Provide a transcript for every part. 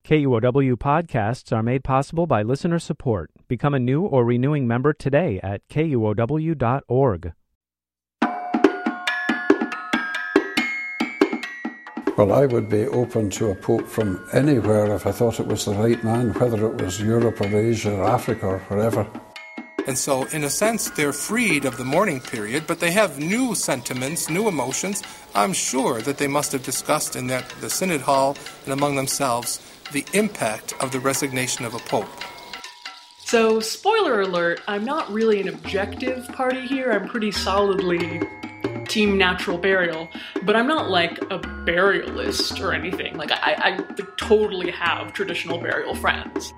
KUOW podcasts are made possible by listener support. Become a new or renewing member today at KUOW.org. Well, I would be open to a pope from anywhere if I thought it was the right man, whether it was Europe or Asia or Africa or wherever. And so, in a sense, they're freed of the mourning period, but they have new sentiments, new emotions. I'm sure that they must have discussed in the Synod Hall and among themselves the impact of the resignation of a pope. So, spoiler alert, I'm not really an objective party here. I'm pretty solidly team natural burial, but I'm not like a burialist or anything. Like, I totally have traditional burial friends.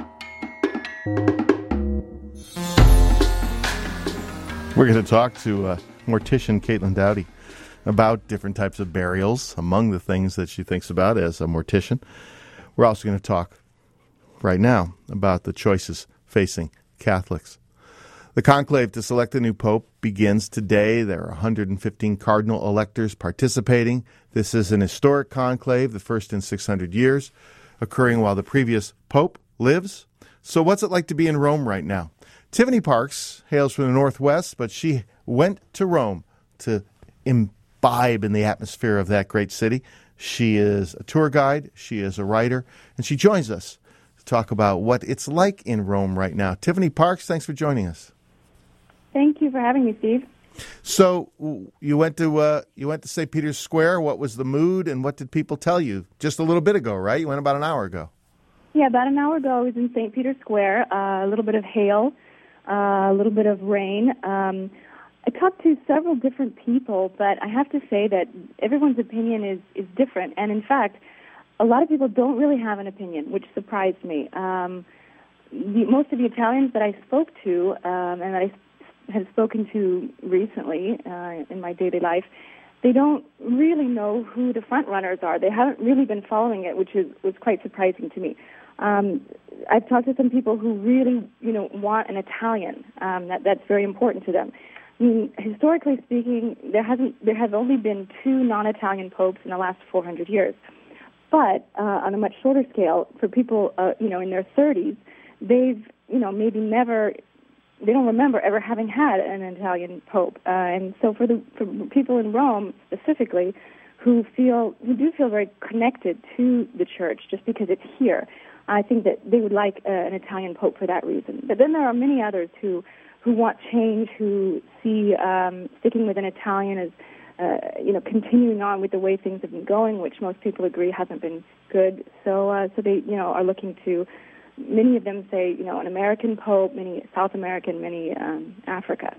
We're going to talk to mortician Caitlin Doughty about different types of burials, among the things that she thinks about as a mortician. We're also going to talk right now about the choices facing Catholics. The conclave to select a new pope begins today. There are 115 cardinal electors participating. This is an historic conclave, the first in 600 years, occurring while the previous pope lives. So what's it like to be in Rome right now? Tiffany Parks hails from the Northwest, but she went to Rome to imbibe in the atmosphere of that great city. She is a tour guide, she is a writer, and she joins us to talk about what it's like in Rome right now. Tiffany Parks, thanks for joining us. Thank you for having me, Steve. So you went to St. Peter's Square. What was the mood, and what did people tell you just a little bit ago, right? You went about an hour ago. Yeah, about an hour ago I was in St. Peter's Square, a little bit of hail, a little bit of rain. I talked to several different people, but I have to say that everyone's opinion is different. And in fact, a lot of people don't really have an opinion, which surprised me. Most of the Italians that I spoke to and that I have spoken to recently in my daily life, they don't really know who the front runners are. They haven't really been following it, which was quite surprising to me. I've talked to some people who really, want an Italian. That's very important to them. I mean, historically speaking, there have only been 2 non-Italian popes in the last 400 years. But on a much shorter scale, for people, in their 30s, they've, maybe never. They don't remember ever having had an Italian pope, and so for people in Rome specifically, who do feel very connected to the church just because it's here, I think that they would like an Italian pope for that reason. But then there are many others who want change, who see sticking with an Italian as continuing on with the way things have been going, which most people agree hasn't been good. So they are looking to. Many of them say, an American pope, many South American, many Africa.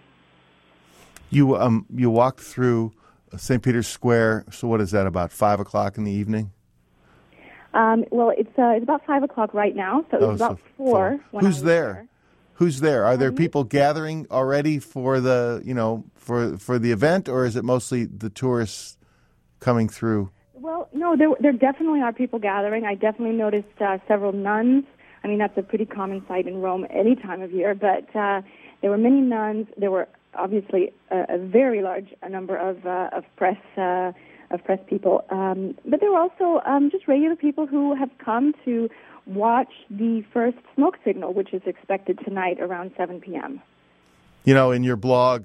You walked through St. Peter's Square. So what is that, about 5 o'clock in the evening? Well, it's about 5 o'clock right now, so it was about 4. Who's there? Who's there? Are there people gathering already for the for the event, or is it mostly the tourists coming through? Well, no, there definitely are people gathering. I definitely noticed several nuns. I mean, that's a pretty common sight in Rome any time of year, but there were many nuns. There were obviously a very large number of press people, but there were also just regular people who have come to watch the first smoke signal, which is expected tonight around 7 p.m. In your blog,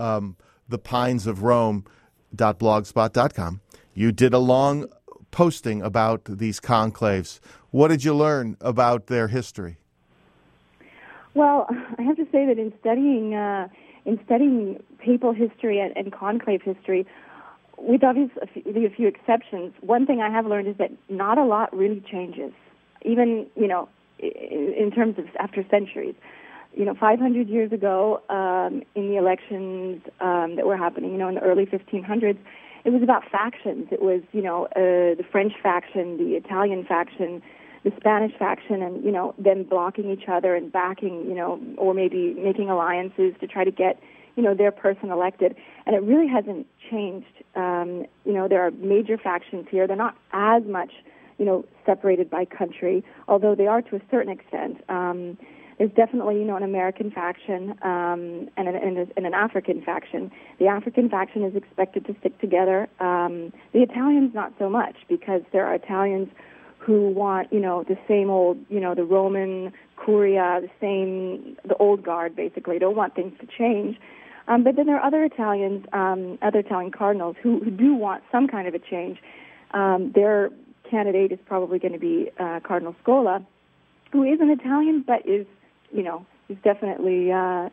thepinesofrome.blogspot.com, you did a long posting about these conclaves. What did you learn about their history? Well, I have to say that in studying papal history and conclave history, with obviously a few exceptions, one thing I have learned is that not a lot really changes, even in terms of after centuries. 500 years ago, in the elections that were happening, in the early 1500s, it was about factions. It was, the French faction, the Italian faction, the Spanish faction, and, them blocking each other and backing, or maybe making alliances to try to get, their person elected. And it really hasn't changed. There are major factions here. They're not as much, separated by country, although they are to a certain extent. There's definitely, an American faction and an African faction. The African faction is expected to stick together. The Italians, not so much, because there are Italians who want, the same old, the Roman Curia, the old guard, basically, don't want things to change. But then there are other Italian cardinals who do want some kind of a change. Their candidate is probably going to be Cardinal Scola, who is an Italian, but is definitely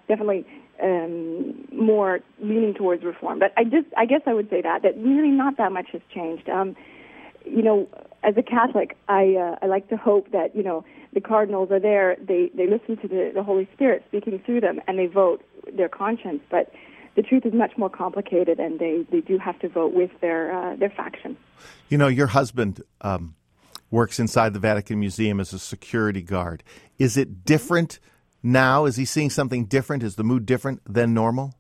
more leaning towards reform. But I guess I would say that really not that much has changed. As a Catholic, I like to hope that the cardinals are there. They listen to the Holy Spirit speaking through them, and they vote their conscience. But the truth is much more complicated, and they do have to vote with their faction. Your husband works inside the Vatican Museum as a security guard. Is it different now? Is he seeing something different? Is the mood different than normal?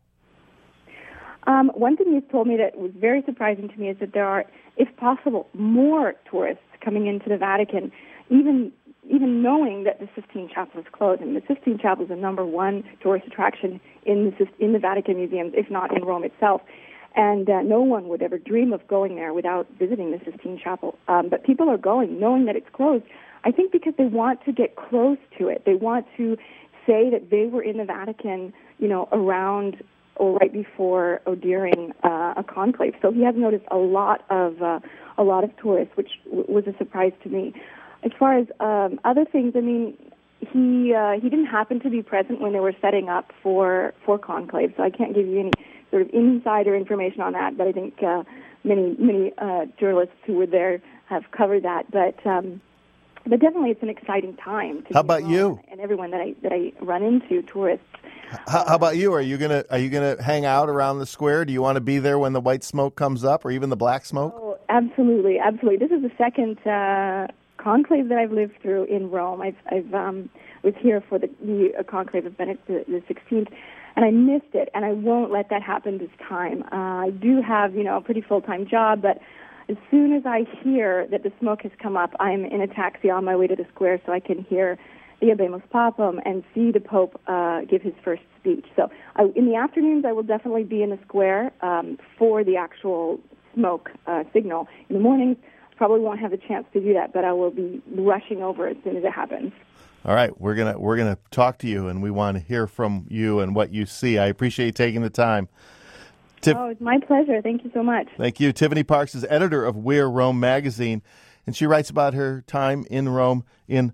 One thing he's told me that was very surprising to me is that there are, if possible, more tourists coming into the Vatican, even knowing that the Sistine Chapel is closed. And the Sistine Chapel is the number one tourist attraction in the Vatican museums, if not in Rome itself. And no one would ever dream of going there without visiting the Sistine Chapel. But people are going, knowing that it's closed, I think because they want to get close to it. They want to say that they were in the Vatican, around or right before or during a conclave. So he has noticed a lot of tourists, which was a surprise to me. As far as other things, I mean, he didn't happen to be present when they were setting up for conclave, so I can't give you any sort of insider information on that. But I think many journalists who were there have covered that. But definitely, it's an exciting time. How about you? And everyone that I run into, tourists. How about you? Are you gonna hang out around the square? Do you want to be there when the white smoke comes up, or even the black smoke? Oh, absolutely. This is the second conclave that I've lived through in Rome. I was here for the conclave of Benedict the 16th, and I missed it. And I won't let that happen this time. I do have a pretty full-time job, but as soon as I hear that the smoke has come up, I'm in a taxi on my way to the square so I can hear the Habemus Papam and see the Pope give his first speech. So in the afternoons, I will definitely be in the square for the actual smoke signal. In the mornings, probably won't have a chance to do that, but I will be rushing over as soon as it happens. All right, we're gonna talk to you, and we want to hear from you and what you see. I appreciate you taking the time. It's my pleasure. Thank you so much. Thank you. Tiffany Parks is editor of We're Rome magazine, and she writes about her time in Rome in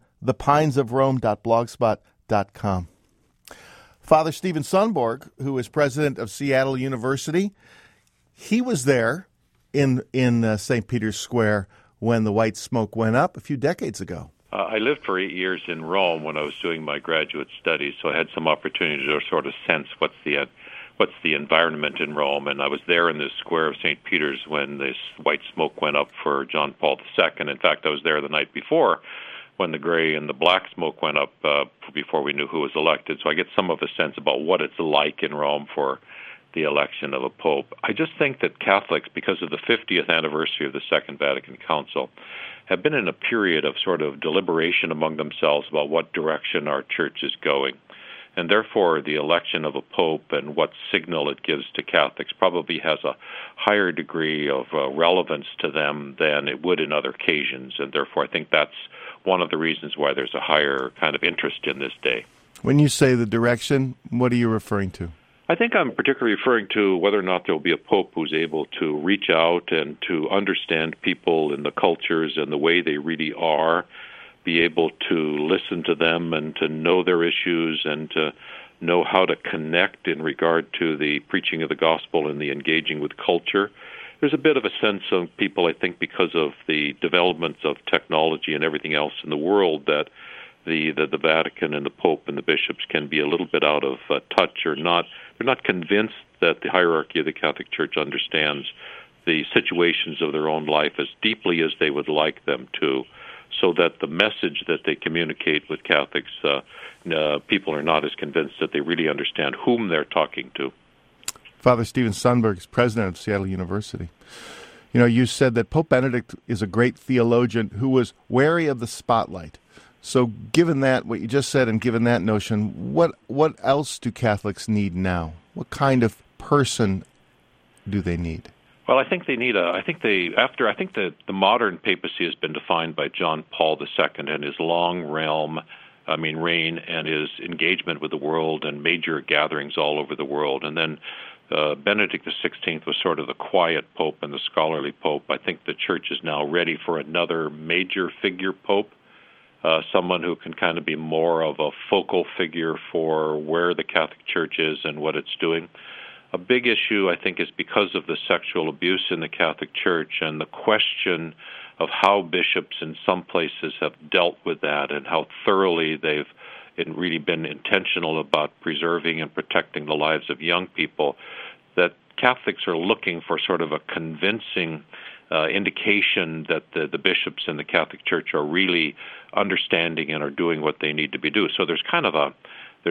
thepinesofrome.blogspot.com. Father Stephen Sundborg, who is president of Seattle University, he was there in St. Peter's Square when the white smoke went up a few decades ago. I lived for 8 years in Rome when I was doing my graduate studies, so I had some opportunity to sort of sense what's the environment in Rome, and I was there in the square of St. Peter's when this white smoke went up for John Paul II. In fact, I was there the night before when the gray and the black smoke went up before we knew who was elected. So I get some of a sense about what it's like in Rome for the election of a pope. I just think that Catholics, because of the 50th anniversary of the Second Vatican Council, have been in a period of sort of deliberation among themselves about what direction our church is going. And therefore, the election of a pope and what signal it gives to Catholics probably has a higher degree of relevance to them than it would in other occasions. And therefore, I think that's one of the reasons why there's a higher kind of interest in this day. When you say the direction, what are you referring to? I think I'm particularly referring to whether or not there will be a pope who's able to reach out and to understand people and the cultures and the way they really are, be able to listen to them and to know their issues and to know how to connect in regard to the preaching of the gospel and the engaging with culture. There's a bit of a sense of people, I think, because of the developments of technology and everything else in the world, that the Vatican and the Pope and the bishops can be a little bit out of touch or not. They're not convinced that the hierarchy of the Catholic Church understands the situations of their own life as deeply as they would like them to, so that the message that they communicate with Catholics, people are not as convinced that they really understand whom they're talking to. Father Stephen Sundborg is president of Seattle University. You said that Pope Benedict is a great theologian who was wary of the spotlight. So given that, what you just said, and given that notion, what else do Catholics need now? What kind of person do they need? Well, I think they need I think the modern papacy has been defined by John Paul II and his long reign and his engagement with the world and major gatherings all over the world. And then Benedict XVI was sort of the quiet pope and the scholarly pope. I think the church is now ready for another major figure pope, someone who can kind of be more of a focal figure for where the Catholic Church is and what it's doing. A big issue, I think, is because of the sexual abuse in the Catholic Church and the question of how bishops in some places have dealt with that and how thoroughly they've really been intentional about preserving and protecting the lives of young people, that Catholics are looking for sort of a convincing indication that the bishops in the Catholic Church are really understanding and are doing what they need to be doing. So there's kind of a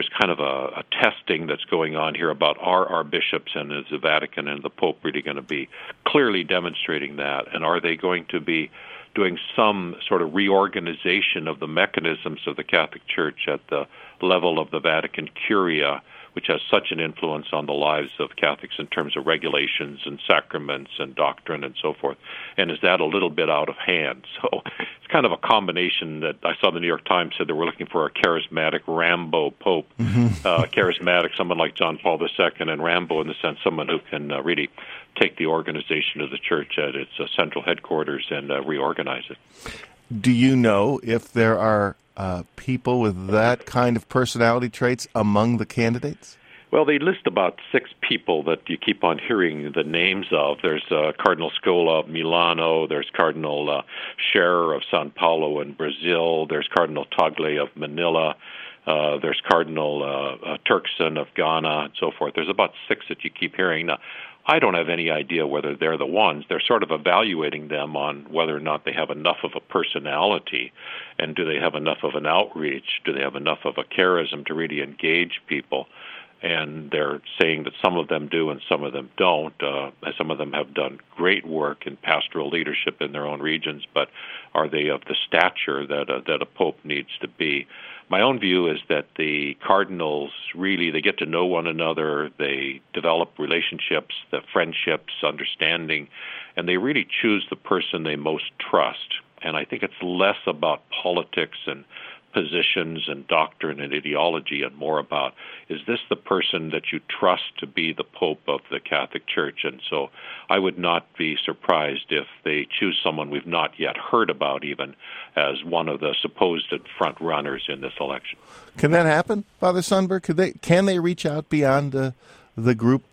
testing that's going on here about are our bishops and is the Vatican and the Pope really going to be clearly demonstrating that, and are they going to be doing some sort of reorganization of the mechanisms of the Catholic Church at the level of the Vatican Curia, which has such an influence on the lives of Catholics in terms of regulations and sacraments and doctrine and so forth. And is that a little bit out of hand? So it's kind of a combination that I saw the New York Times said they were looking for a charismatic Rambo Pope, charismatic, someone like John Paul II, and Rambo in the sense someone who can really take the organization of the Church at its central headquarters and reorganize it. Do you know if there are people with that kind of personality traits among the candidates? Well, they list about 6 people that you keep on hearing the names of. There's Cardinal Scola of Milano. There's Cardinal Scherer of Sao Paulo in Brazil. There's Cardinal Tagle of Manila. There's Cardinal Turkson of Ghana and so forth. There's about 6 that you keep hearing. Now, I don't have any idea whether they're the ones. They're sort of evaluating them on whether or not they have enough of a personality, and do they have enough of an outreach, do they have enough of a charism to really engage people. And they're saying that some of them do and some of them don't. Some of them have done great work in pastoral leadership in their own regions, but are they of the stature that a pope needs to be? My own view is that the cardinals really, they get to know one another, they develop relationships, the friendships, understanding, and they really choose the person they most trust. And I think it's less about politics and positions and doctrine and ideology and more about, is this the person that you trust to be the Pope of the Catholic Church? And so I would not be surprised if they choose someone we've not yet heard about even as one of the supposed front runners in this election. Can that happen, Father Sundberg? Can they reach out beyond the group?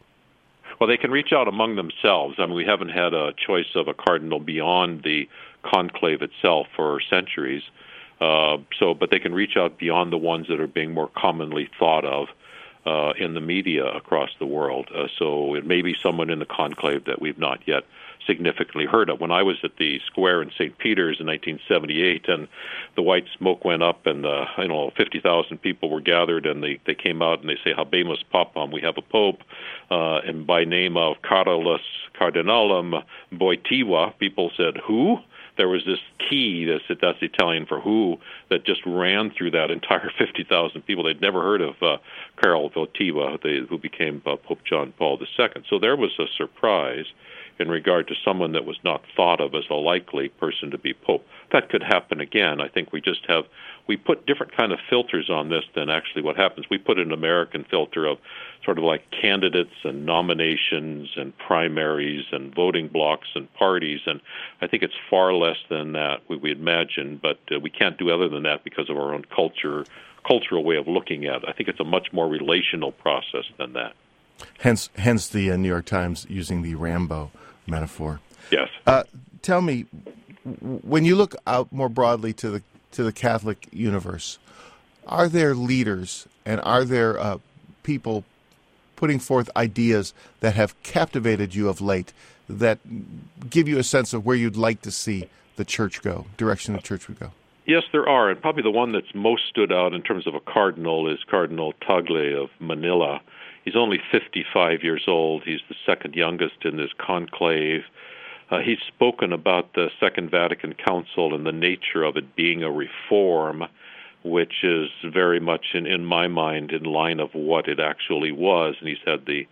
Well, they can reach out among themselves. I mean, we haven't had a choice of a cardinal beyond the conclave itself for centuries. But they can reach out beyond the ones that are being more commonly thought of in the media across the world. So it may be someone in the conclave that we've not yet significantly heard of. When I was at the square in St. Peter's in 1978, and the white smoke went up, and 50,000 people were gathered, and they came out and they say, "Habemus Papam," we have a pope, and by name of Carolus Cardinalum Wojtyła, people said, "Who?" There was this key, that's Italian for who, that just ran through that entire 50,000 people. They'd never heard of Karol Wojtyła, who became Pope John Paul II. So there was a surprise in regard to someone that was not thought of as a likely person to be Pope. That could happen again. I think we put different kind of filters on this than actually what happens. We put an American filter of sort of like candidates and nominations and primaries and voting blocks and parties, and I think it's far less than that we imagine, but we can't do other than that because of our own cultural way of looking at it. I think it's a much more relational process than that. Hence the New York Times using the Rambo metaphor. Yes. Tell me, when you look out more broadly to the Catholic universe, are there leaders and are there people putting forth ideas that have captivated you of late, that give you a sense of where you'd like to see the church go, direction the church would go? Yes, there are, and probably the one that's most stood out in terms of a cardinal is Cardinal Tagle of Manila. He's only 55 years old. He's the second youngest in this conclave. He's spoken about the Second Vatican Council and the nature of it being a reform, which is very much, in my mind, in line of what it actually was. And he's had the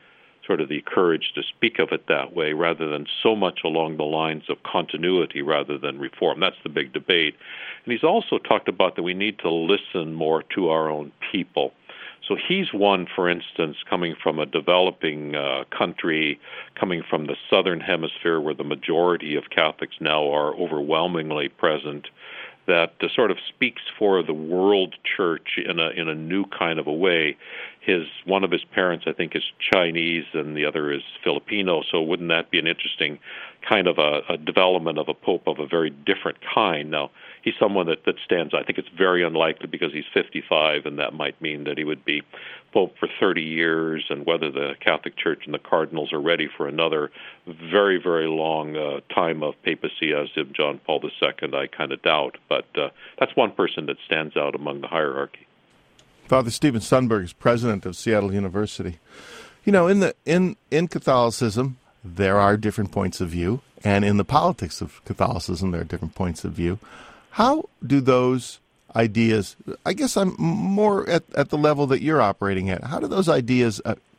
sort of the courage to speak of it that way rather than so much along the lines of continuity rather than reform. That's the big debate. And he's also talked about that we need to listen more to our own people. So he's one, for instance, coming from a developing country, coming from the southern hemisphere where the majority of Catholics now are overwhelmingly present, that sort of speaks for the world church in a new kind of a way. One of his parents, I think, is Chinese and the other is Filipino, so wouldn't that be an interesting kind of a development of a pope of a very different kind? Now, he's someone that stands, I think it's very unlikely because he's 55, and that might mean that he would be pope for 30 years, and whether the Catholic Church and the cardinals are ready for another very, very long time of papacy as in John Paul II, I kind of doubt. But that's one person that stands out among the hierarchy. Father Stephen Sundberg is president of Seattle University. You know, in Catholicism, there are different points of view, and in the politics of Catholicism, there are different points of view. How do those ideas, I guess I'm more at the level that you're operating at, how do those ideas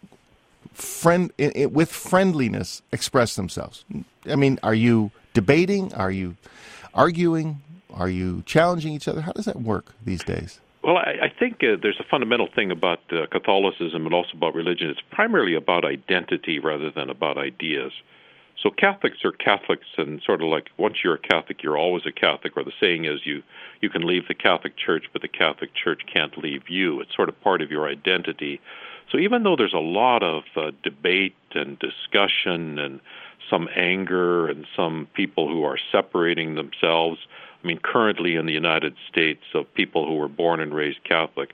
with friendliness express themselves? I mean, are you debating? Are you arguing? Are you challenging each other? How does that work these days? Well, I think there's a fundamental thing about Catholicism and also about religion. It's primarily about identity rather than about ideas. So Catholics are Catholics, and sort of like once you're a Catholic, you're always a Catholic, or the saying is you can leave the Catholic Church, but the Catholic Church can't leave you. It's sort of part of your identity. So even though there's a lot of debate and discussion and some anger and some people who are separating themselves, I mean, currently in the United States, of people who were born and raised Catholic,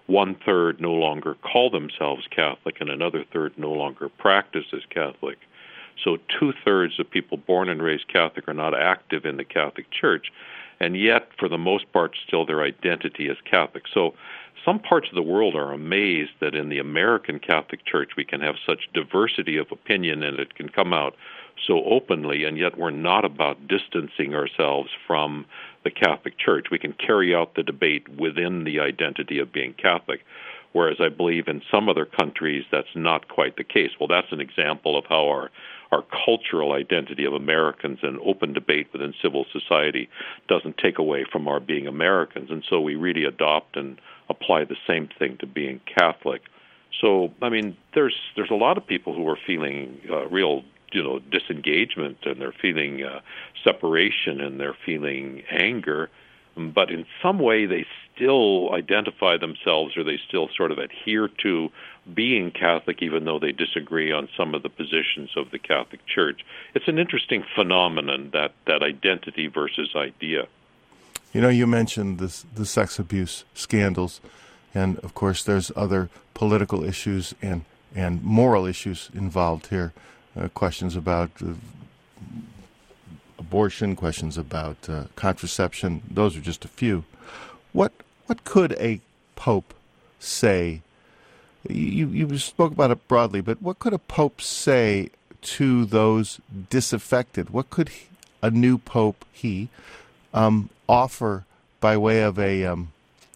1/3 no longer call themselves Catholic, and another third no longer practice as Catholic. So 2/3 of people born and raised Catholic are not active in the Catholic Church, and yet, for the most part, still their identity is Catholic. So some parts of the world are amazed that in the American Catholic Church we can have such diversity of opinion and it can come out so openly, and yet we're not about distancing ourselves from the Catholic Church. We can carry out the debate within the identity of being Catholic, whereas I believe in some other countries that's not quite the case. Well, that's an example of how our cultural identity of Americans and open debate within civil society doesn't take away from our being Americans, and so we really adopt and apply the same thing to being Catholic. So, I mean, there's a lot of people who are feeling real disengagement, and they're feeling separation, and they're feeling anger, but in some way they still identify themselves, or they still sort of adhere to being Catholic, even though they disagree on some of the positions of the Catholic Church. It's an interesting phenomenon, that identity versus idea. You know, you mentioned the sex abuse scandals, and of course there's other political issues and moral issues involved here. Questions about abortion, questions about contraception. Those are just a few. What could a pope say? You spoke about it broadly, but what could a pope say to those disaffected? What could a new pope offer by way of an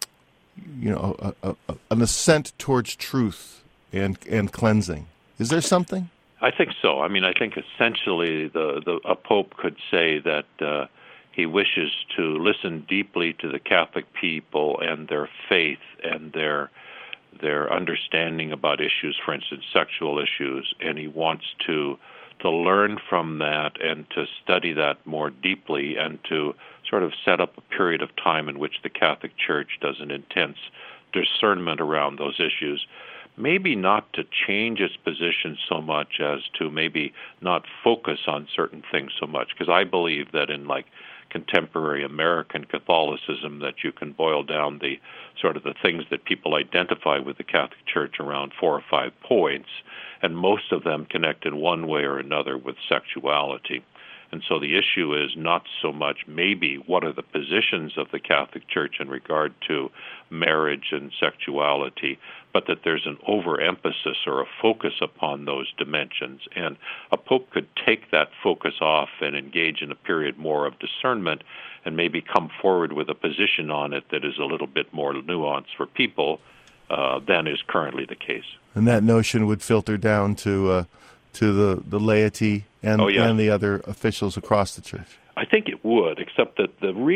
assent towards truth and cleansing? Is there something? I think so. I mean, I think essentially a pope could say that he wishes to listen deeply to the Catholic people and their faith and their understanding about issues, for instance, sexual issues, and he wants to learn from that and to study that more deeply and to sort of set up a period of time in which the Catholic Church does an intense discernment around those issues. Maybe not to change its position so much as to maybe not focus on certain things so much, because I believe that in contemporary American Catholicism that you can boil down the things that people identify with the Catholic Church around 4 or 5 points, and most of them connect in one way or another with sexuality. And so the issue is not so much maybe what are the positions of the Catholic Church in regard to marriage and sexuality, but that there's an overemphasis or a focus upon those dimensions. And a pope could take that focus off and engage in a period more of discernment and maybe come forward with a position on it that is a little bit more nuanced for people. than is currently the case. And that notion would filter down to the laity and the other officials across the church. I think it would, except that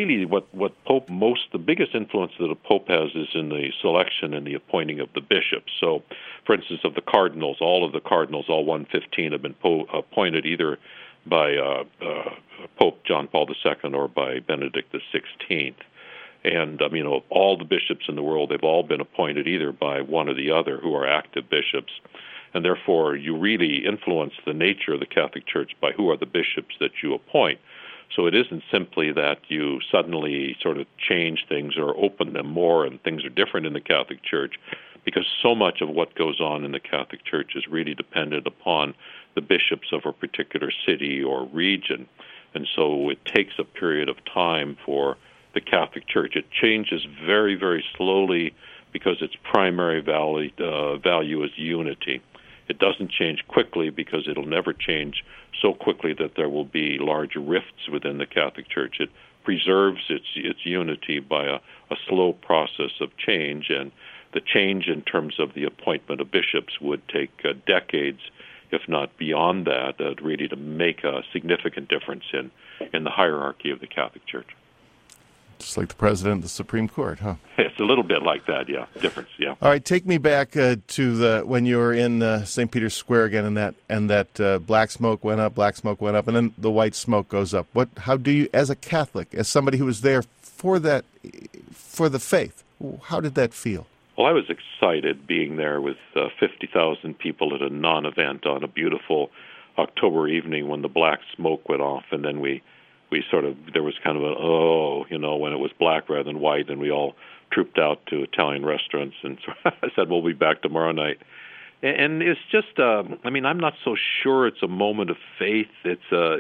the biggest influence that a pope has is in the selection and the appointing of the bishops. So, for instance, of the cardinals, all 115 have been appointed either by Pope John Paul II or by Benedict XVI. And, all the bishops in the world, they've all been appointed either by one or the other who are active bishops. And therefore, you really influence the nature of the Catholic Church by who are the bishops that you appoint. So it isn't simply that you suddenly sort of change things or open them more and things are different in the Catholic Church, because so much of what goes on in the Catholic Church is really dependent upon the bishops of a particular city or region. And so it takes a period of time for the Catholic Church. It changes very, very slowly because its primary value is unity. It doesn't change quickly because it'll never change so quickly that there will be large rifts within the Catholic Church. It preserves its unity by a slow process of change, and the change in terms of the appointment of bishops would take decades, if not beyond that, really to make a significant difference in the hierarchy of the Catholic Church. Just like the president of the Supreme Court, huh? It's a little bit like that, yeah. Difference, yeah. All right, take me back to when you were in St. Peter's Square again, and that black smoke went up, and then the white smoke goes up. How do you, as a Catholic, as somebody who was there for the faith, how did that feel? Well, I was excited being there with 50,000 people at a non-event on a beautiful October evening when the black smoke went off, and then there was kind of when it was black rather than white, and we all trooped out to Italian restaurants, and so I said, we'll be back tomorrow night. And it's just, I'm not so sure it's a moment of faith. It's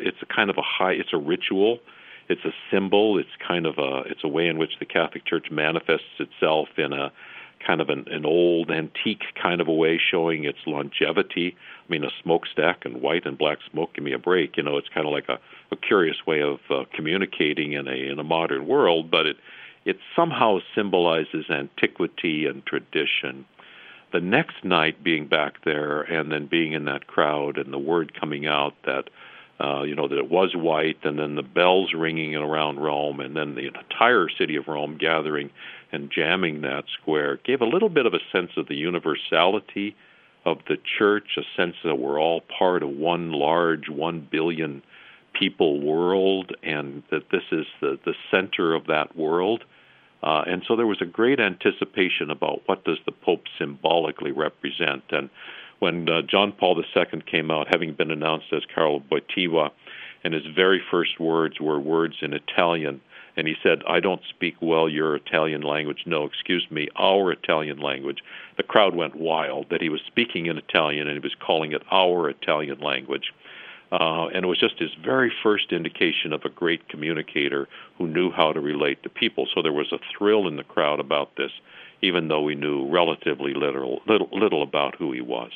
a ritual. It's a symbol. It's it's a way in which the Catholic Church manifests itself in a kind of an old, antique kind of a way, showing its longevity. A smokestack and white and black smoke, give me a break. It's kind of like a curious way of communicating in a modern world, but it somehow symbolizes antiquity and tradition. The next night being back there and then being in that crowd and the word coming out that that it was white, and then the bells ringing around Rome, and then the entire city of Rome gathering and jamming that square gave a little bit of a sense of the universality of the church, a sense that we're all part of one large 1 billion people world, and that this is the center of that world. And so there was a great anticipation about what does the Pope symbolically represent. And when John Paul II came out, having been announced as Carlo Wojtyła, and his very first words were words in Italian, and he said, "I don't speak well your Italian language." No, excuse me, our Italian language. The crowd went wild that he was speaking in Italian and he was calling it our Italian language. And it was just his very first indication of a great communicator who knew how to relate to people. So there was a thrill in the crowd about this, even though we knew relatively little about who he was.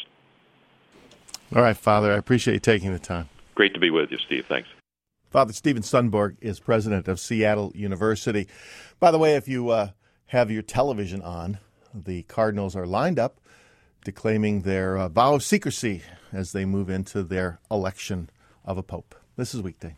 All right, Father, I appreciate you taking the time. Great to be with you, Steve. Thanks. Father Stephen Sundborg is president of Seattle University. By the way, if you have your television on, the Cardinals are lined up declaiming their vow of secrecy as they move into their election of a pope. This is Weekday.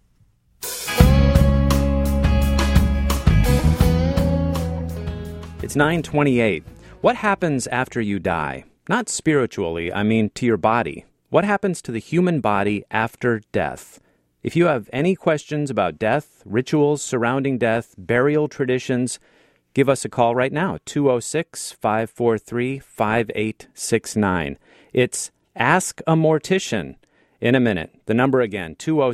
It's 9:28. What happens after you die? Not spiritually, I mean to your body. What happens to the human body after death? If you have any questions about death, rituals surrounding death, burial traditions, give us a call right now, 206-543-5869. It's Ask a Mortician. In a minute, the number again,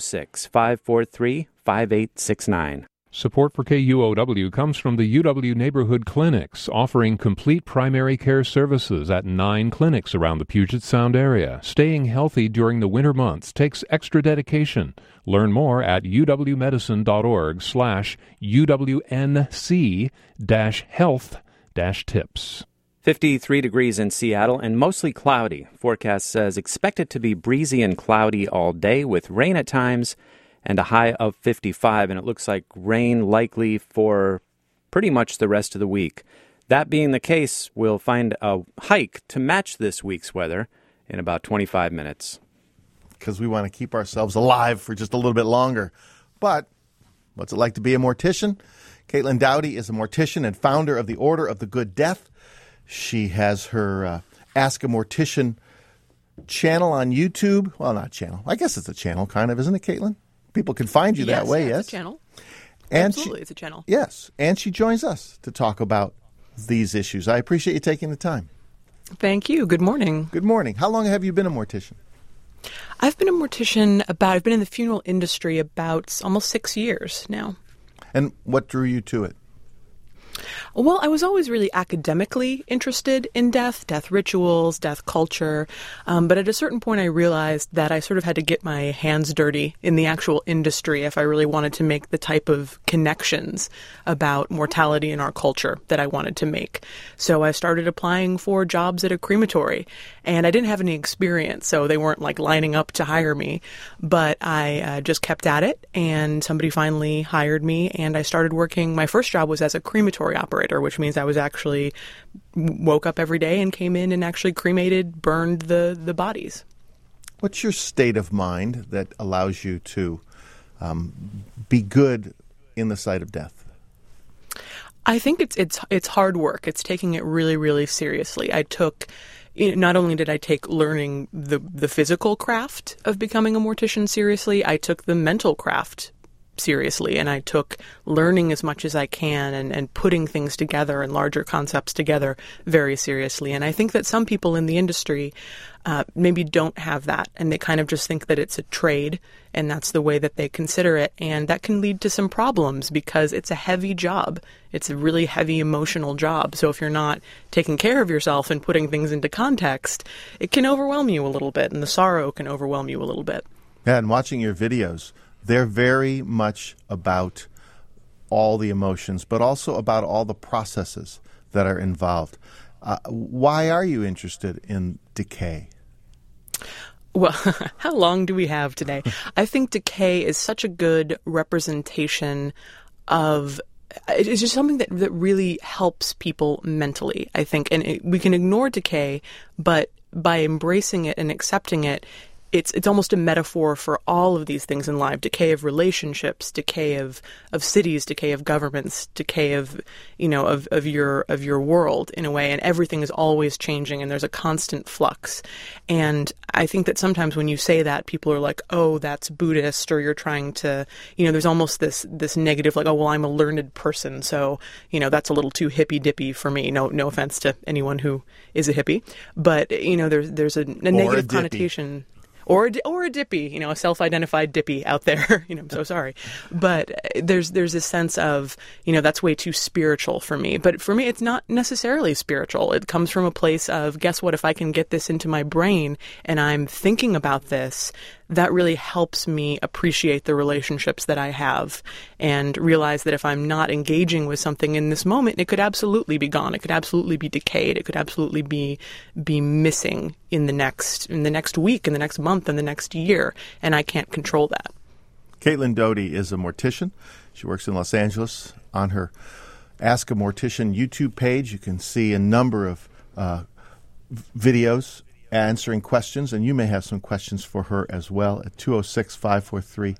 206-543-5869. Support for KUOW comes from the UW Neighborhood Clinics, offering complete primary care services at 9 clinics around the Puget Sound area. Staying healthy during the winter months takes extra dedication. Learn more at uwmedicine.org/UWNC-health-tips. 53 degrees in Seattle and mostly cloudy. Forecast says expected to be breezy and cloudy all day with rain at times and a high of 55, and it looks like rain likely for pretty much the rest of the week. That being the case, we'll find a hike to match this week's weather in about 25 minutes. Because we want to keep ourselves alive for just a little bit longer. But what's it like to be a mortician? Caitlin Doughty is a mortician and founder of the Order of the Good Death. She has her Ask a Mortician channel on YouTube. Well, not channel. I guess it's a channel, kind of, isn't it, Caitlin? People can find you that way, yes? It's a channel. And Absolutely, it's a channel. Yes, and she joins us to talk about these issues. I appreciate you taking the time. Thank you. Good morning. Good morning. How long have you been a mortician? I've been a mortician I've been in the funeral industry about almost 6 years now. And what drew you to it? Well, I was always really academically interested in death rituals, death culture. But at a certain point, I realized that I sort of had to get my hands dirty in the actual industry if I really wanted to make the type of connections about mortality in our culture that I wanted to make. So I started applying for jobs at a crematory. And I didn't have any experience, so they weren't like lining up to hire me. But I just kept at it, and somebody finally hired me, and I started working. My first job was as a crematory operator, which means I was actually woke up every day and came in and actually cremated, burned the bodies. What's your state of mind that allows you to be good in the sight of death? I think it's hard work. It's taking it really, really seriously. Not only did I take learning the physical craft of becoming a mortician seriously, I took the mental craft seriously, and I took learning as much as I can and putting things together and larger concepts together very seriously. And I think that some people in the industry maybe don't have that, and they kind of just think that it's a trade, and that's the way that they consider it. And that can lead to some problems because it's a heavy job. It's a really heavy emotional job. So if you're not taking care of yourself and putting things into context, it can overwhelm you a little bit, and the sorrow can overwhelm you a little bit. Yeah, and watching your videos, they're very much about all the emotions, but also about all the processes that are involved. Why are you interested in decay? Well, how long do we have today? I think decay is such a good representation of, it's just something that really helps people mentally, I think. And we can ignore decay, but by embracing it and accepting it, it's almost a metaphor for all of these things in life: decay of relationships, decay of cities, decay of governments, decay of your world in a way, and everything is always changing, and there's a constant flux. And I think that sometimes when you say that, people are like, "Oh, that's Buddhist," or you're trying to, there's almost this negative, like, "Oh, well, I'm a learned person, so that's a little too hippy dippy for me." No offense to anyone who is a hippie, but there's a negative connotation. Or a dippy, a self-identified dippy out there. I'm so sorry. But there's this sense of, that's way too spiritual for me. But for me, it's not necessarily spiritual. It comes from a place of, guess what, if I can get this into my brain and I'm thinking about this, that really helps me appreciate the relationships that I have and realize that if I'm not engaging with something in this moment, it could absolutely be gone. It could absolutely be decayed. It could absolutely be missing in the next week, in the next month, in the next year. And I can't control that. Caitlin Doughty is a mortician. She works in Los Angeles. On her Ask a Mortician YouTube page, you can see a number of videos answering questions, and you may have some questions for her as well at 206-543-5869,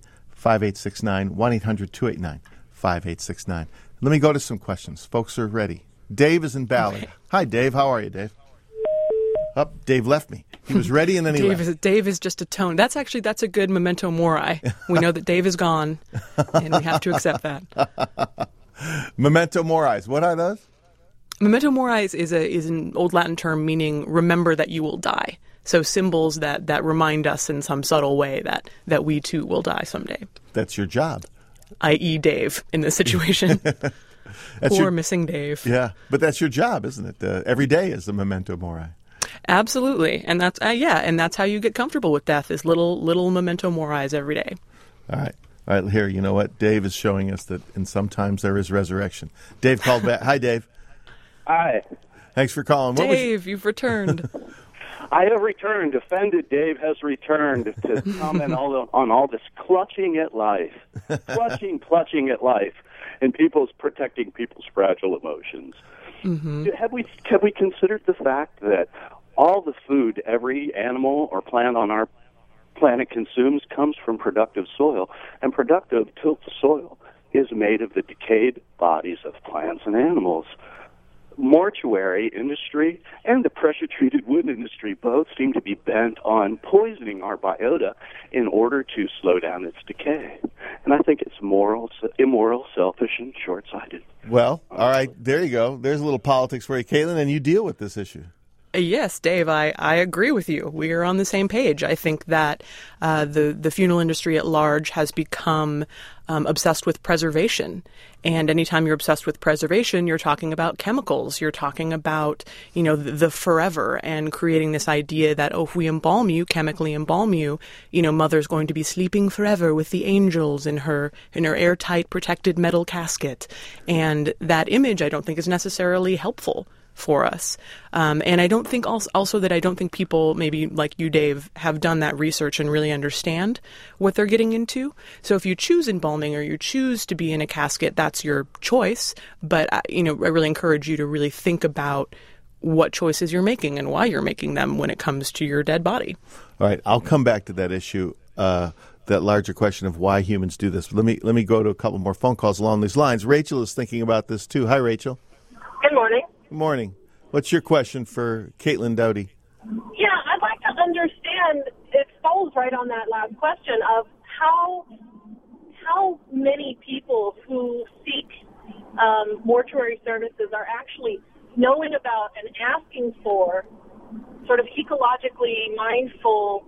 1-800-289-5869. Let me go to some questions. Folks are ready. Dave is in Ballard. Okay. Hi, Dave. How are you, Dave? Dave left me. He was ready, and then he left. Dave is just a tone. That's a good memento mori. We know that Dave is gone, and we have to accept that. Memento mori. What are those? Memento mori is an old Latin term meaning remember that you will die. So symbols that remind us in some subtle way that we too will die someday. That's your job. I.e. Dave in this situation. Poor missing Dave. Yeah, but that's your job, isn't it? Every day is the memento mori. Absolutely. And that's and that's how you get comfortable with death, is little memento moris every day. All right, here, you know what? Dave is showing us that sometimes there is resurrection. Dave called back. Hi, Dave. Hi. Thanks for calling. Dave, you've returned. I have returned. Offended Dave has returned to comment on all this clutching at life. Clutching at life. and protecting people's fragile emotions. Mm-hmm. Have we considered the fact that all the food every animal or plant on our planet consumes comes from productive soil, and productive soil is made of the decayed bodies of plants and animals? Mortuary industry and the pressure-treated wood industry both seem to be bent on poisoning our biota in order to slow down its decay. And I think it's immoral, selfish, and short-sighted. Well, all right, there you go. There's a little politics for you, Caitlin, and you deal with this issue. Yes, Dave, I agree with you. We are on the same page. I think that the funeral industry at large has become obsessed with preservation. And anytime you're obsessed with preservation, you're talking about chemicals. You're talking about, the forever, and creating this idea that, if we embalm you, chemically embalm you, mother's going to be sleeping forever with the angels in her airtight, protected metal casket. And that image, I don't think, is necessarily helpful for us. And I don't think also that I don't think people, maybe like you, Dave, have done that research and really understand what they're getting into. So if you choose embalming or you choose to be in a casket, that's your choice. But, I really encourage you to really think about what choices you're making and why you're making them when it comes to your dead body. All right, I'll come back to that issue, that larger question of why humans do this. Let me go to a couple more phone calls along these lines. Rachel is thinking about this too. Hi, Rachel. Good morning. Good morning. What's your question for Caitlin Doughty? Yeah, I'd like to understand, it falls right on that last question of how many people who seek mortuary services are actually knowing about and asking for sort of ecologically mindful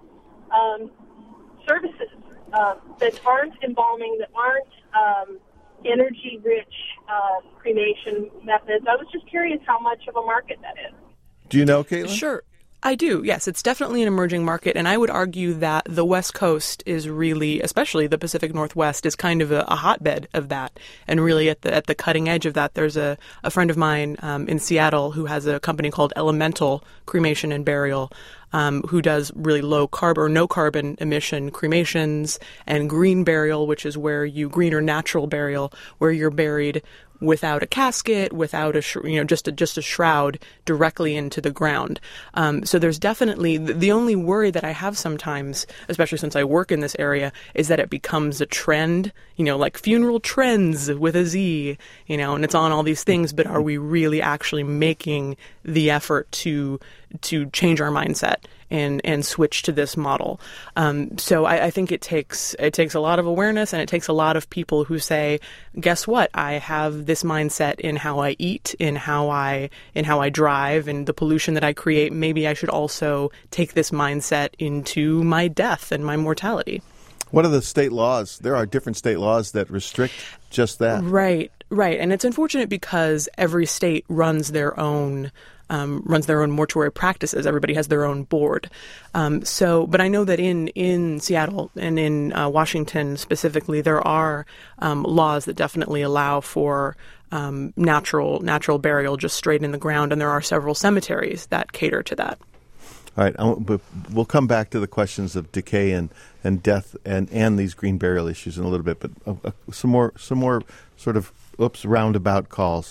services that aren't embalming, that aren't energy-rich cremation methods. I was just curious how much of a market that is. Do you know, Caitlin? Sure. I do, yes. It's definitely an emerging market, and I would argue that the West Coast is really, especially the Pacific Northwest, is kind of a hotbed of that, and really at the cutting edge of that. There's a friend of mine in Seattle who has a company called Elemental Cremation and Burial, who does really low carb or no carbon emission cremations, and green burial, which is green or natural burial, where you're buried without a casket, without just a shroud directly into the ground. So there's definitely the only worry that I have sometimes, especially since I work in this area, is that it becomes a trend, like funeral trends with a Z, and it's on all these things. But are we really actually making the effort to change our mindset and switch to this model? So I think it takes a lot of awareness, and it takes a lot of people who say, guess what? I have this mindset in how I eat, in how I drive, and the pollution that I create. Maybe I should also take this mindset into my death and my mortality. What are the state laws? There are different state laws that restrict just that. Right. And it's unfortunate because every state runs their own mortuary practices. Everybody has their own board. But I know that in Seattle and in Washington specifically, there are laws that definitely allow for natural burial just straight in the ground, and there are several cemeteries that cater to that. All right, but we'll come back to the questions of decay and death and these green burial issues in a little bit. But some more sort of roundabout calls.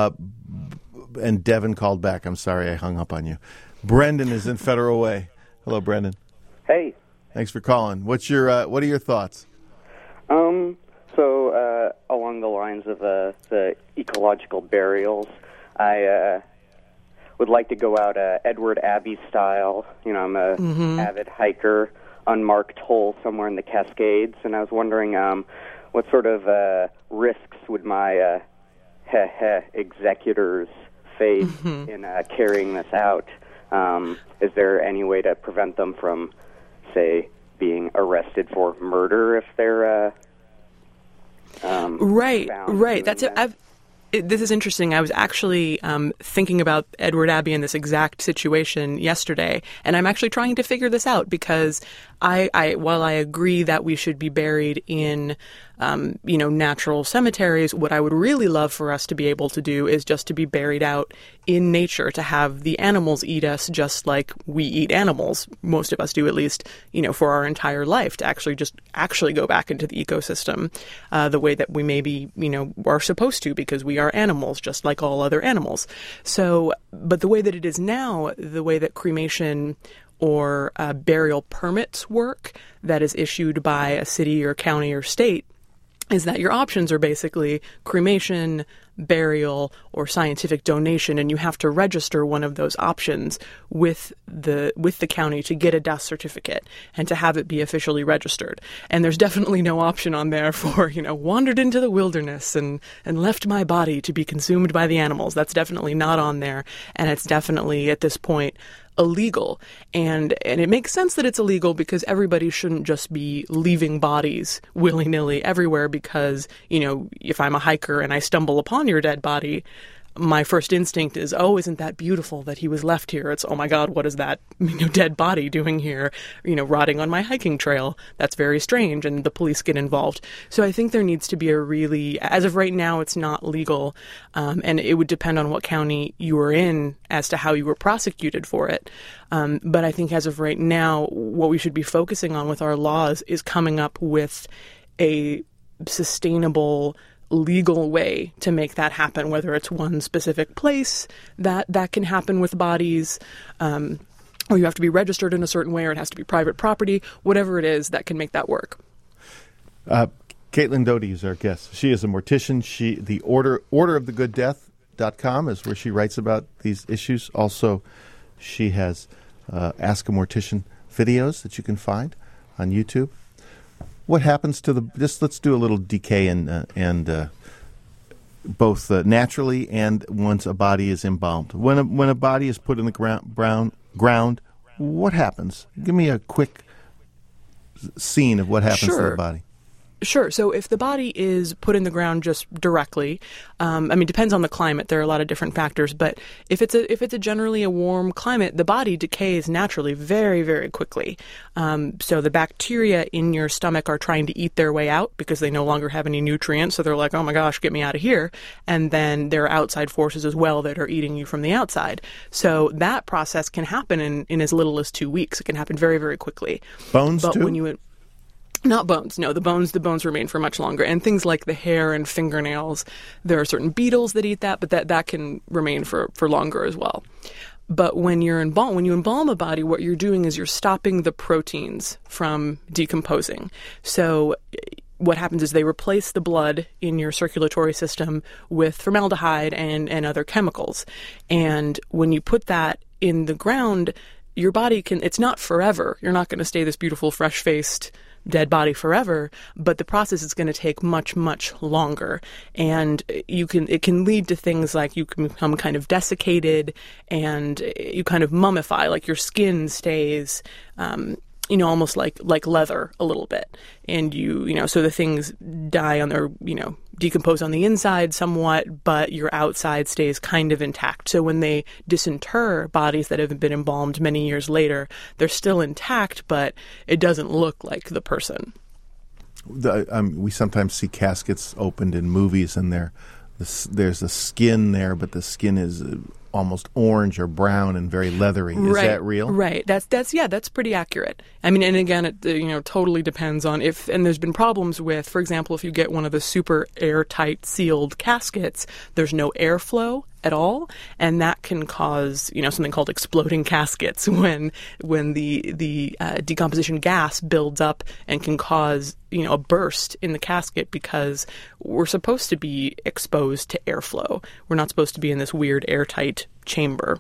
And Devin called back. I'm sorry I hung up on you. Brendan is in Federal Way. Hello, Brendan. Hey. Thanks for calling. What are your thoughts? So along the lines of the ecological burials, I would like to go out Edward Abbey style. I'm a avid hiker, unmarked hole somewhere in the Cascades, and I was wondering what sort of risks would my executors face in carrying this out. Is there any way to prevent them from, say, being arrested for murder if they're right? That's it. This is interesting. I was actually thinking about Edward Abbey in this exact situation yesterday, and I'm actually trying to figure this out because while I agree that we should be buried in natural cemeteries. What I would really love for us to be able to do is just to be buried out in nature, to have the animals eat us just like we eat animals. Most of us do, at least, for our entire life, to actually go back into the ecosystem the way that we maybe, are supposed to, because we are animals just like all other animals. So, but the way that it is now, the way that cremation or burial permits work, that is issued by a city or county or state, is that your options are basically cremation, burial, or scientific donation, and you have to register one of those options with the county to get a death certificate and to have it be officially registered. And there's definitely no option on there for, wandered into the wilderness and left my body to be consumed by the animals. That's definitely not on there, and it's definitely, at this point, illegal. And it makes sense that it's illegal, because everybody shouldn't just be leaving bodies willy-nilly everywhere, because, if I'm a hiker and I stumble upon your dead body, my first instinct is, oh, isn't that beautiful that he was left here? It's, oh my God, what is that dead body doing here, rotting on my hiking trail? That's very strange, and the police get involved. So I think there needs to be as of right now, it's not legal, and it would depend on what county you were in as to how you were prosecuted for it. But I think as of right now, what we should be focusing on with our laws is coming up with a sustainable legal way to make that happen, whether it's one specific place that can happen with bodies, or you have to be registered in a certain way, or it has to be private property, whatever it is that can make that work. Caitlin Doughty is our guest. She is a mortician. The orderofthegooddeath.com is where she writes about these issues. Also, she has Ask a Mortician videos that you can find on YouTube. What happens to let's do a little decay and both naturally and once a body is embalmed. When a body is put in the ground, what happens? Give me a quick scene of what happens to the body. Sure. So if the body is put in the ground just directly, depends on the climate. There are a lot of different factors, but if it's a generally a warm climate, the body decays naturally very, very quickly. So the bacteria in your stomach are trying to eat their way out because they no longer have any nutrients. So they're like, oh my gosh, get me out of here. And then there are outside forces as well that are eating you from the outside. So that process can happen in as little as 2 weeks. It can happen very, very quickly. Bones too? Not bones. No, the bones remain for much longer. And things like the hair and fingernails, there are certain beetles that eat that, but that can remain for longer as well. But when you embalm a body, what you're doing is you're stopping the proteins from decomposing. So what happens is they replace the blood in your circulatory system with formaldehyde and other chemicals. And when you put that in the ground, your body it's not forever. You're not going to stay this beautiful, fresh-faced dead body forever, but the process is going to take much, much longer. And it can lead to things like you can become kind of desiccated and you kind of mummify, like your skin stays, almost like leather a little bit. And so the things die decompose on the inside somewhat, but your outside stays kind of intact. So when they disinter bodies that have been embalmed many years later, they're still intact, but it doesn't look like the person. We sometimes see caskets opened in movies, and there's a skin there, but the skin is almost orange or brown and very leathery. Is that real? Right. That's pretty accurate. And again, it totally depends on and there's been problems with, for example, if you get one of the super airtight sealed caskets, there's no airflow at all, and that can cause something called exploding caskets when the decomposition gas builds up and can cause a burst in the casket, because we're supposed to be exposed to airflow. We're not supposed to be in this weird airtight chamber.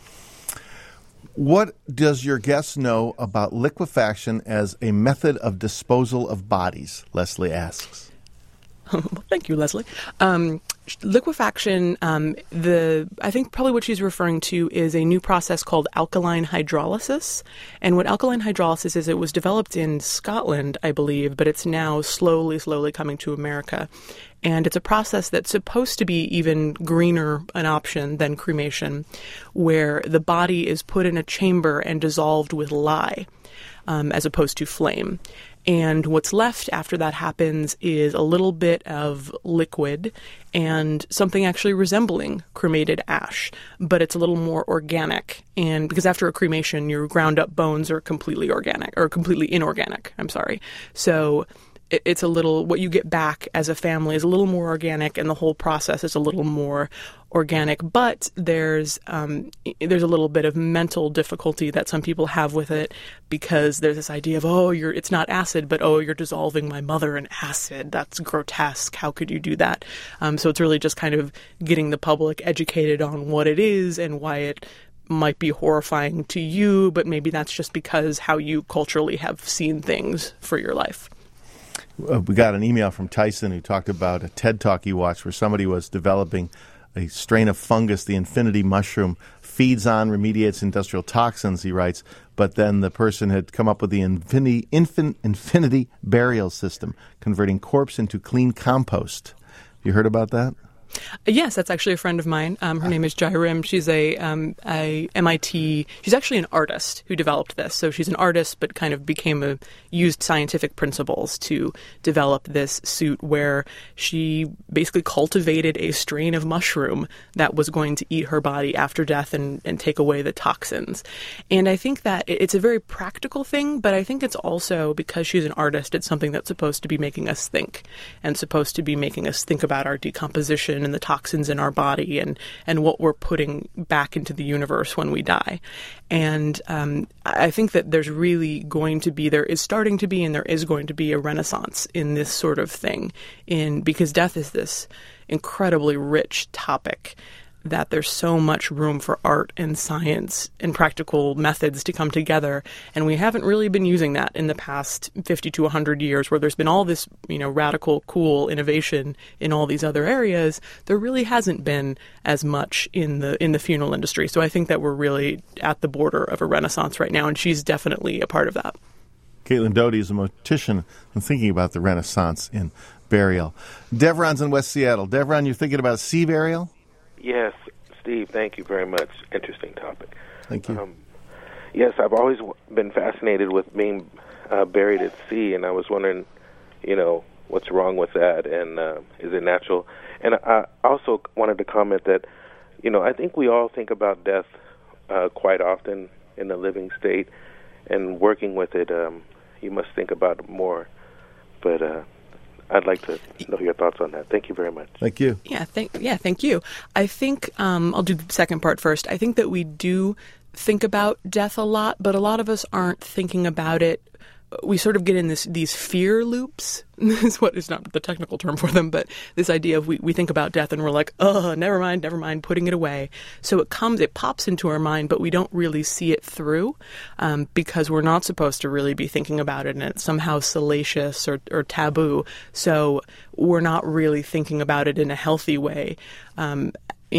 What does your guest know about liquefaction as a method of disposal of bodies? Leslie asks. Thank you, Leslie. Liquefaction, I think probably what she's referring to is a new process called alkaline hydrolysis. And what alkaline hydrolysis is, it was developed in Scotland, I believe, but it's now slowly coming to America. And it's a process that's supposed to be even greener an option than cremation, where the body is put in a chamber and dissolved with lye, as opposed to flame. And what's left after that happens is a little bit of liquid and something actually resembling cremated ash, but it's a little more organic. And because after a cremation, your ground up bones are completely organic, or completely inorganic, So it's a little, what you get back as a family is a little more organic, and the whole process is a little more organic. But there's a little bit of mental difficulty that some people have with it, because there's this idea of, it's not acid, but you're dissolving my mother in acid. That's grotesque. How could you do that? So it's really just kind of getting the public educated on what it is and why it might be horrifying to you, but maybe that's just because how you culturally have seen things for your life. We got an email from Tyson who talked about a TED Talk he watched where somebody was developing a strain of fungus, the infinity mushroom, feeds on, remediates industrial toxins, he writes, but then the person had come up with the infinity burial system, converting corpse into clean compost. You heard about that? Yes, that's actually a friend of mine. Her name is Jai Rim. She's a MIT. She's actually an artist who developed this. So she's an artist, but kind of used scientific principles to develop this suit where she basically cultivated a strain of mushroom that was going to eat her body after death and take away the toxins. And I think that it's a very practical thing, but I think it's also, because she's an artist, it's something that's supposed to be making us think, and supposed to be making us think about our decomposition and the toxins in our body and what we're putting back into the universe when we die. And I think that there is starting to be a renaissance in this sort of thing, because death is this incredibly rich topic that there's so much room for art and science and practical methods to come together. And we haven't really been using that in the past 50 to 100 years, where there's been all this, radical, cool innovation in all these other areas. There really hasn't been as much in the funeral industry. So I think that we're really at the border of a renaissance right now, and she's definitely a part of that. Caitlin Doughty is a mortician and thinking about the renaissance in burial. Devron's in West Seattle. Devron, you're thinking about sea burial? Yes, Steve, thank you very much. Interesting topic. Thank you. Yes, I've always been fascinated with being buried at sea, and I was wondering, what's wrong with that, and is it natural? And I also wanted to comment that, I think we all think about death quite often in the living state, and working with it, you must think about it more. But I'd like to know your thoughts on that. Thank you very much. Thank you. Thank you. I think I'll do the second part first. I think that we do think about death a lot, but a lot of us aren't thinking about it. We sort of get in these fear loops. This is what is not the technical term for them, but this idea of we think about death and we're like, never mind, putting it away. So it pops into our mind, but we don't really see it through because we're not supposed to really be thinking about it, and it's somehow salacious or taboo. So we're not really thinking about it in a healthy way. And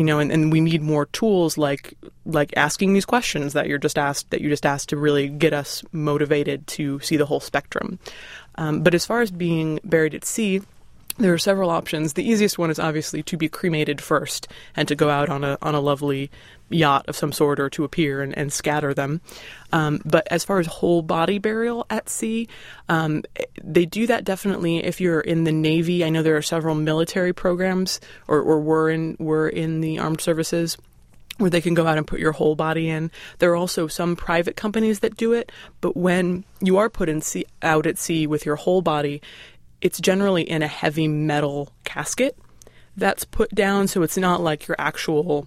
we need more tools like asking these questions that you just asked to really get us motivated to see the whole spectrum. But as far as being buried at sea, there are several options. The easiest one is obviously to be cremated first and to go out on a lovely yacht of some sort or to a pier and scatter them. But as far as whole body burial at sea, they do that definitely if you're in the Navy. I know there are several military programs or were in the armed services where they can go out and put your whole body in. There are also some private companies that do it, but when you are put out at sea with your whole body, it's generally in a heavy metal casket that's put down, so it's not like your actual,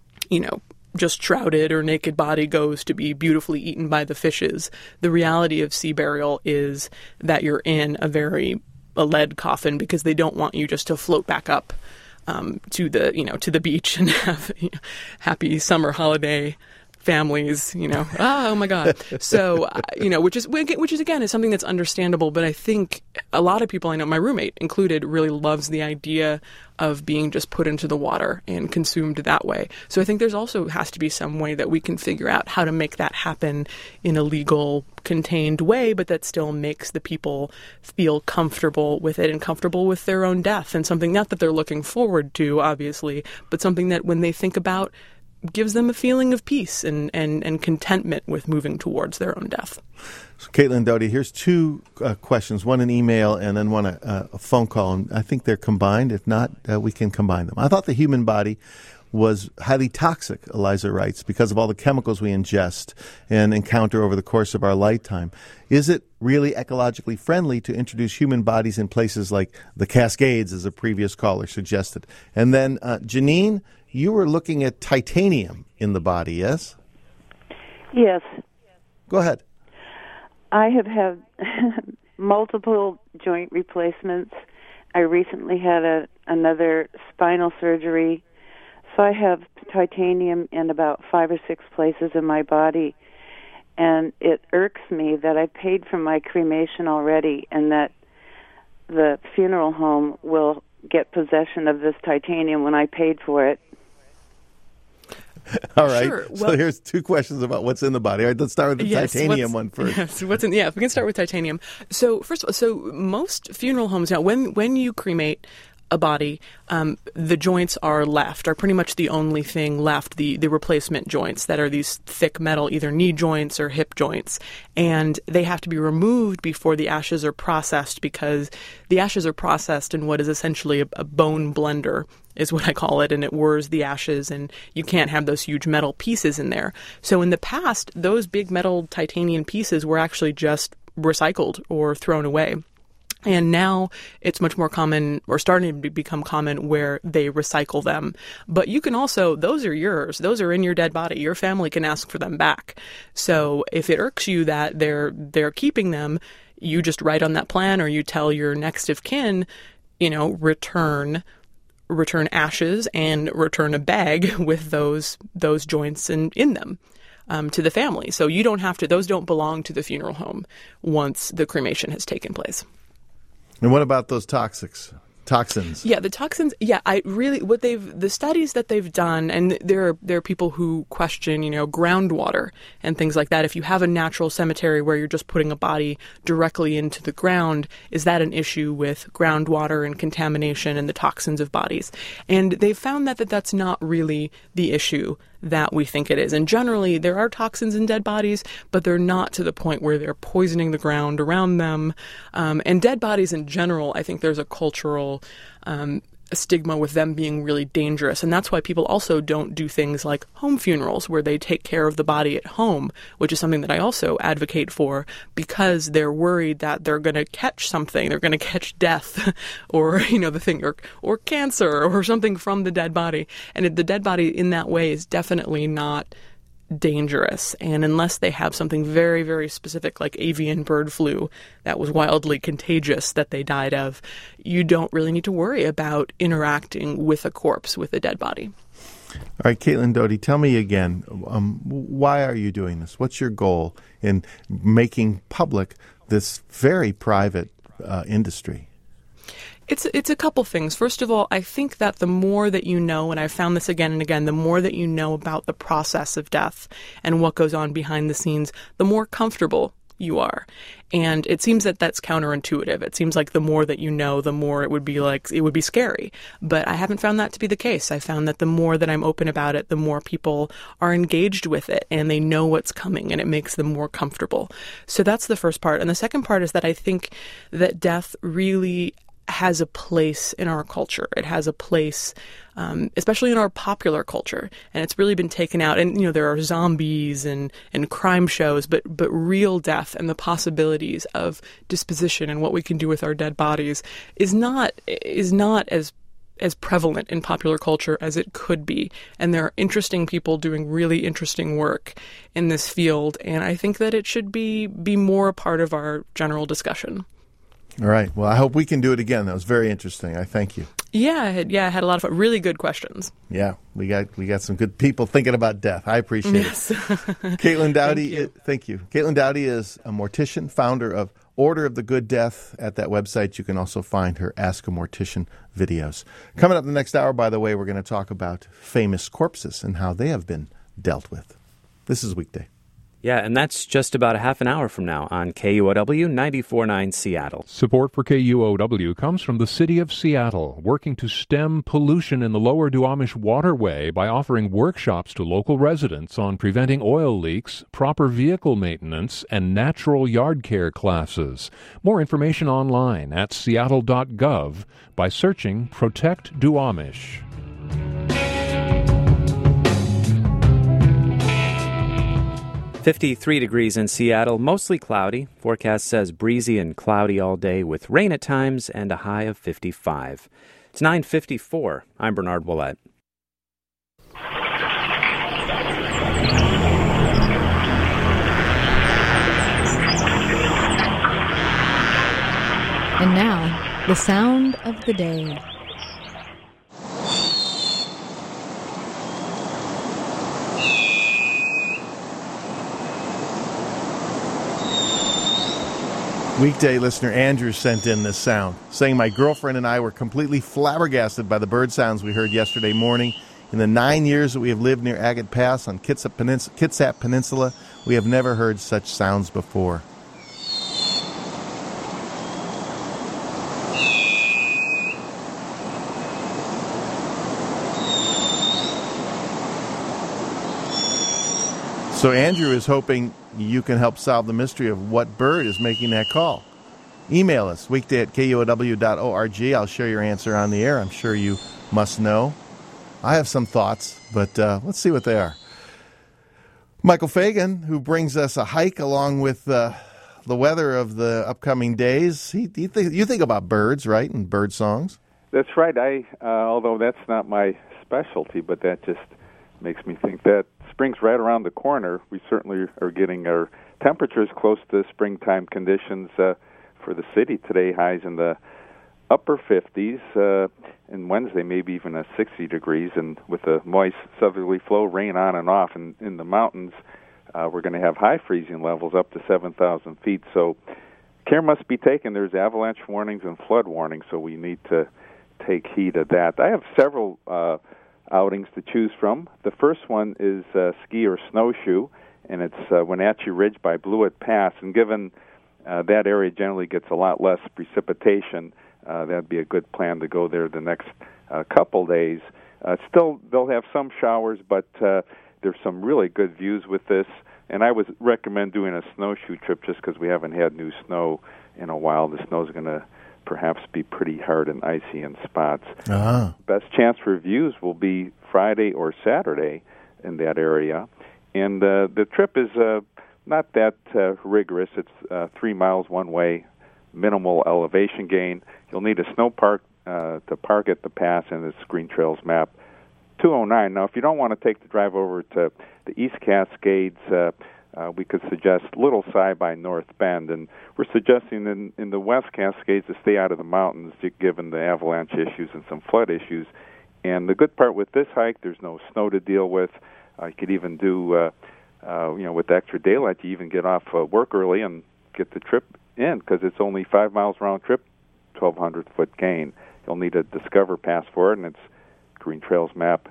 just shrouded or naked body goes to be beautifully eaten by the fishes. The reality of sea burial is that you're in a lead coffin because they don't want you just to float back up to the beach and have happy summer holiday families, oh my God. So, which is again is something that's understandable, but I think a lot of people, I know my roommate included, really loves the idea of being just put into the water and consumed that way. So I think there's also has to be some way that we can figure out how to make that happen in a legal, contained way, but that still makes the people feel comfortable with it and comfortable with their own death, and something not that they're looking forward to, obviously, but something that when they think about, gives them a feeling of peace and contentment with moving towards their own death. So, Caitlin Doughty, here's two questions, one an email and then one a phone call. And I think they're combined. If not, we can combine them. I thought the human body was highly toxic, Eliza writes, because of all the chemicals we ingest and encounter over the course of our lifetime. Is it really ecologically friendly to introduce human bodies in places like the Cascades, as a previous caller suggested? And then, Janine, you were looking at titanium in the body, yes? Yes. Go ahead. I have had multiple joint replacements. I recently had another spinal surgery. So I have titanium in about 5 or 6 places in my body. And it irks me that I paid for my cremation already and that the funeral home will get possession of this titanium when I paid for it. All right. Sure. Well, so here's two questions about what's in the body. All right, let's start with the titanium one first. Yes, we can start with titanium. So first of all, most funeral homes now, when you cremate a body, the joints are pretty much the only thing left, the replacement joints that are these thick metal, either knee joints or hip joints. And they have to be removed before the ashes are processed, because the ashes are processed in what is essentially a bone blender, is what I call it, and it whirs the ashes, and you can't have those huge metal pieces in there. So in the past, those big metal titanium pieces were actually just recycled or thrown away. And now it's much more common, or starting to become common, where they recycle them. But you can also, those are yours. Those are in your dead body. Your family can ask for them back. So if it irks you that they're keeping them, you just write on that plan, or you tell your next of kin, return ashes and return a bag with those joints in them. To the family. So you don't have to, those don't belong to the funeral home once the cremation has taken place. And what about those toxins? Yeah, the toxins. Yeah, the studies that they've done, and there are people who question, groundwater and things like that. If you have a natural cemetery where you're just putting a body directly into the ground, is that an issue with groundwater and contamination and the toxins of bodies? And they've found that that's not really the issue that we think it is. And generally, there are toxins in dead bodies, but they're not to the point where they're poisoning the ground around them. And dead bodies in general, I think there's a cultural stigma with them being really dangerous. And that's why people also don't do things like home funerals, where they take care of the body at home, which is something that I also advocate for, because they're worried that they're going to catch something. They're going to catch death or, or cancer or something from the dead body. And the dead body in that way is definitely not dangerous. And unless they have something very, very specific like avian bird flu that was wildly contagious that they died of, you don't really need to worry about interacting with a corpse, with a dead body. All right, Caitlin Doughty, tell me again, why are you doing this? What's your goal in making public this very private industry? It's a couple things. First of all, I think that the more that you know, and I've found this again and again, the more that you know about the process of death and what goes on behind the scenes, the more comfortable you are. And it seems that that's counterintuitive. It seems like the more that you know, the more it would be scary. But I haven't found that to be the case. I found that the more that I'm open about it, the more people are engaged with it and they know what's coming, and it makes them more comfortable. So that's the first part. And the second part is that I think that death really has a place in our culture. It has a place, especially in our popular culture, and it's really been taken out. And there are zombies and crime shows, but real death and the possibilities of disposition and what we can do with our dead bodies is not as prevalent in popular culture as it could be. And there are interesting people doing really interesting work in this field, and I think that it should be more a part of our general discussion. All right. Well, I hope we can do it again. That was very interesting. I thank you. Yeah, I had a lot of fun. Really good questions. Yeah, we got some good people thinking about death. I appreciate it. Caitlin Doughty, thank you. Caitlin Doughty is a mortician, founder of Order of the Good Death. At that website, you can also find her Ask a Mortician videos. Coming up in the next hour, by the way, we're going to talk about famous corpses and how they have been dealt with. This is Weekday. Yeah, and that's just about a half an hour from now on KUOW 94.9 Seattle. Support for KUOW comes from the City of Seattle, working to stem pollution in the Lower Duwamish Waterway by offering workshops to local residents on preventing oil leaks, proper vehicle maintenance, and natural yard care classes. More information online at seattle.gov by searching Protect Duwamish. 53 degrees in Seattle, mostly cloudy. Forecast says breezy and cloudy all day with rain at times and a high of 55. It's 9:54. I'm Bernard Willett. And now, the sound of the day. Weekday listener Andrew sent in this sound, saying my girlfriend and I were completely flabbergasted by the bird sounds we heard yesterday morning. In the 9 years that we have lived near Agate Pass on Kitsap Peninsula, we have never heard such sounds before. So Andrew is hoping you can help solve the mystery of what bird is making that call. Email us, weekday at KUOW.org. I'll share your answer on the air. I'm sure you must know. I have some thoughts, but let's see what they are. Michael Fagan, who brings us a hike along with the weather of the upcoming days. You think about birds, right, and bird songs? That's right. Although that's not my specialty, but that just makes me think that spring's right around the corner. We certainly are getting our temperatures close to springtime conditions for the city today. Highs in the upper 50s, and Wednesday maybe even 60 degrees. And with a moist southerly flow, rain on and off in the mountains, we're going to have high freezing levels up to 7,000 feet. So care must be taken. There's avalanche warnings and flood warnings, so we need to take heed of that. I have several outings to choose from. The first one is ski or snowshoe, and it's Wenatchee Ridge by Blewett Pass. And given that area generally gets a lot less precipitation, that'd be a good plan to go there the next couple days. Still, they'll have some showers, but there's some really good views with this. And I would recommend doing a snowshoe trip just because we haven't had new snow in a while. The snow's going to perhaps be pretty hard and icy in spots. Uh-huh. Best chance for views will be Friday or Saturday in that area. And the trip is not that rigorous. It's 3 miles one way, minimal elevation gain. You'll need a snow park to park at the pass, and it's Green Trails map 209. Now, if you don't want to take the drive over to the East Cascades, we could suggest Little Si by North Bend, and we're suggesting in the West Cascades to stay out of the mountains given the avalanche issues and some flood issues. And the good part with this hike, there's no snow to deal with. You could even do, with the extra daylight, you even get off work early and get the trip in because it's only 5 miles round trip, 1,200-foot gain. You'll need a Discover Pass for it, and it's Green Trails map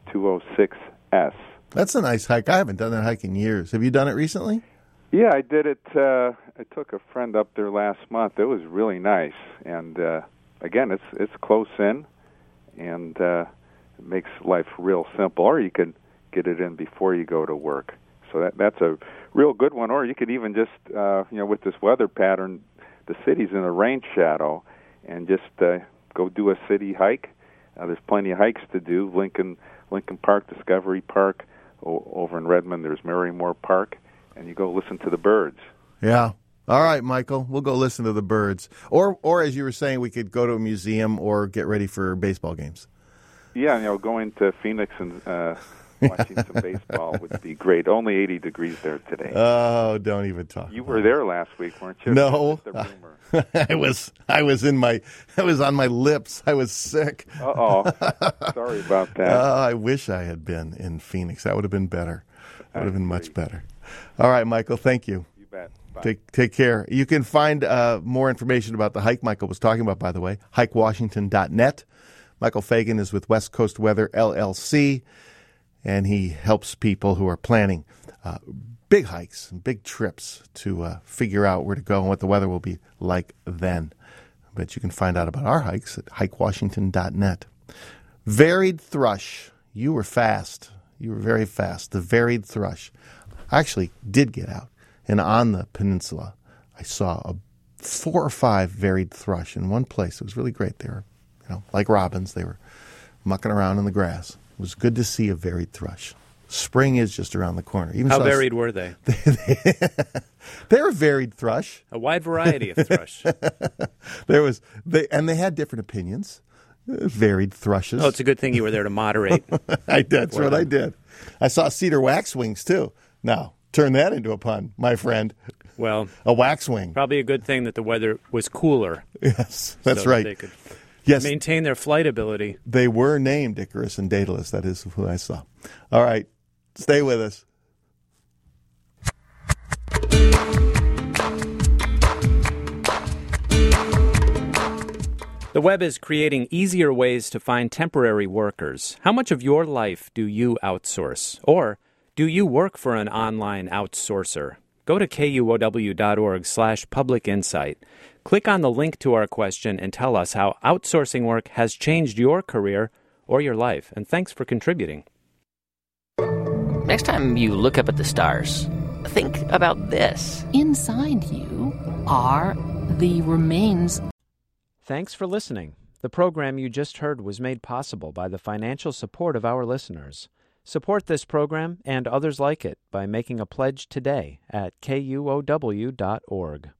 206S. That's a nice hike. I haven't done that hike in years. Have you done it recently? Yeah, I did it. I took a friend up there last month. It was really nice. And, again, it's close in, and it makes life real simple. Or you could get it in before you go to work. So that's a real good one. Or you could even just, with this weather pattern, the city's in a rain shadow, and just go do a city hike. There's plenty of hikes to do. Lincoln Park, Discovery Park. Over in Redmond, there's Marymore Park, and you go listen to the birds. Yeah. All right, Michael, we'll go listen to the birds. Or as you were saying, we could go to a museum or get ready for baseball games. Yeah, going to Phoenix and watching some baseball would be great. Only 80 degrees there today. Oh, don't even talk. You were there last week, weren't you? No. The rumor. I was on my lips. I was sick. Uh-oh. Sorry about that. I wish I had been in Phoenix. That would have been better. Would have been much better. All right, Michael, thank you. You bet. Bye. Take care. You can find more information about the hike Michael was talking about, by the way, hikewashington.net. Michael Fagan is with West Coast Weather, LLC, and he helps people who are planning. big hikes and big trips to figure out where to go and what the weather will be like then. But you can find out about our hikes at hikewashington.net. Varied thrush. You were fast. You were very fast. The varied thrush. I actually did get out, and on the peninsula, I saw 4 or 5 varied thrush in one place. It was really great. They were, like robins. They were mucking around in the grass. It was good to see a varied thrush. Spring is just around the corner. How varied were they? They were varied thrush. A wide variety of thrush. They had different opinions. Varied thrushes. Oh, it's a good thing you were there to moderate. That's what I did. I saw cedar waxwings, too. Now, turn that into a pun, my friend. Well, a waxwing. Probably a good thing that the weather was cooler. Yes, that's so right. That they could maintain their flight ability. They were named Icarus and Daedalus. That is who I saw. All right. Stay with us. The web is creating easier ways to find temporary workers. How much of your life do you outsource? Or do you work for an online outsourcer? Go to kuow.org/public insight. Click on the link to our question and tell us how outsourcing work has changed your career or your life. And thanks for contributing. Next time you look up at the stars, think about this. Inside you are the remains. Thanks for listening. The program you just heard was made possible by the financial support of our listeners. Support this program and others like it by making a pledge today at kuow.org.